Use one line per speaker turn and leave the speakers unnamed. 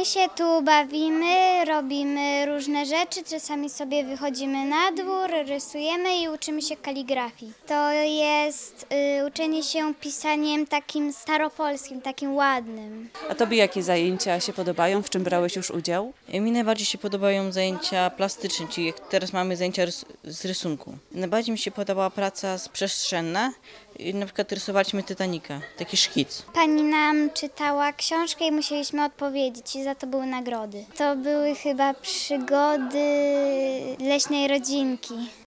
My się tu bawimy, robimy różne rzeczy, czasami sobie wychodzimy na dwór, rysujemy i uczymy się kaligrafii. To jest uczenie się pisaniem takim staropolskim, takim ładnym.
A tobie jakie zajęcia się podobają? W czym brałeś już udział?
Mi najbardziej się podobają zajęcia plastyczne, czyli jak teraz mamy zajęcia z rysunku. Najbardziej mi się podobała praca przestrzenna. I na przykład rysowaliśmy Titanica, taki szkic.
Pani nam czytała książkę i musieliśmy odpowiedzieć i za to były nagrody. To były chyba przygody leśnej rodzinki.